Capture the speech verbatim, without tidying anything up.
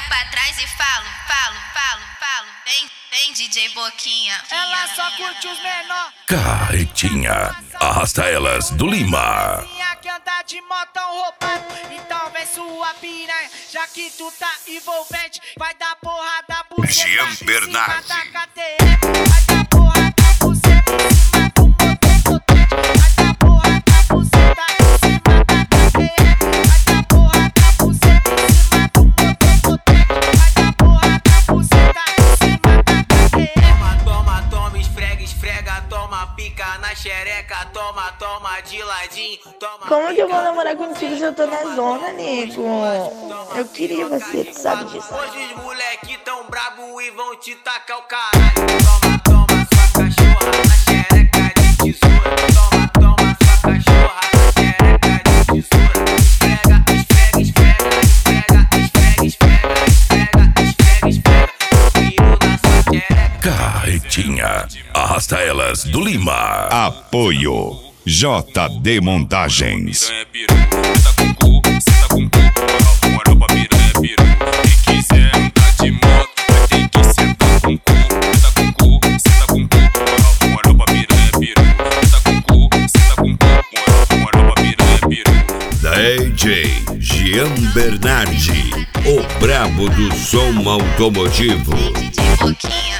pra trás e falo, falo, falo, falo. Vem, vem D J Boquinha. Ela só curte os menor. Carretinha, arrasta elas do Lima. Que anda de motão roubado, então vem sua piranha, já que tu tá envolvente, vai dar porrada por Jean Bernardi. Vai dar porrada por cima em cima do motor potente, vai dar porrada por cima em cima da cadeia, vai dar porrada por cima em cima do motor potente, vai dar porrada por cima em cima da cadeia. Toma, toma, toma, esfrega, esfrega, toma pica na xereca, toma, toma de ladinho, toma. Como que eu vou namorar contigo se eu tô na zona, nego? Eu queria você, tu sabe disso. Hoje os moleque tão brabo e vão te tacar o caralho. Toma, toma, sua cachorra na xereca de tesoura. Toma, toma, sua cachorra na xereca de tesoura. Esfrega, esfrega, esfrega, esfrega, esfrega, esfrega, esfrega, esfrega, viro na sua xereca. Carretinha, arrasta elas do Lima. Apoio J D Montagens. Piranha peru, senta com cu, senta com cu, moral, moral pra piranha peru. Quem quiser andar de moto, vai ter que sentar com cu, senta com cu, senta com cu, moral, moral pra piranha peru. Senta com cu, senta com cu, moral, moral pra piranha peru. D J Jean Bernardi, o brabo do som automotivo. D J Boquinha.